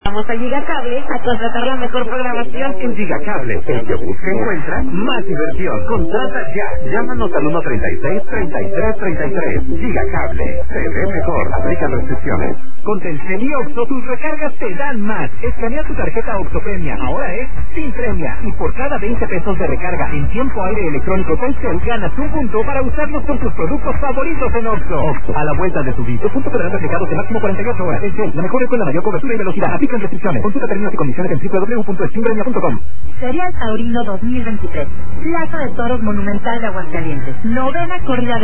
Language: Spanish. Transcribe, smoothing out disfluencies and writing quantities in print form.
Vamos a Gigacable a contratar la mejor programación. En Gigacable, el que busca encuentra más diversión. Contrata ya. Llámanos al 136-3333. Gigacable. Se ve mejor. Aplican restricciones. Con Telcel y Oxxo, tus recargas te dan más. Escanea tu tarjeta Oxxo Premia. Ahora es sin premia. Y por cada 20 pesos de recarga en tiempo aire electrónico Telcel, ganas un punto para usarlos con tus productos favoritos en Oxxo. Oxxo, a la vuelta de tu vida. Los puntos podrán aplicados de máximo 48 horas. Telcel, la mejor red con la mayor cobertura y velocidad. Aplican restricciones. Consulta términos y condiciones en www.eximpremia.com. Serial Taurino 2023. Plaza de Toros Monumental de Aguascalientes. Novena corrida de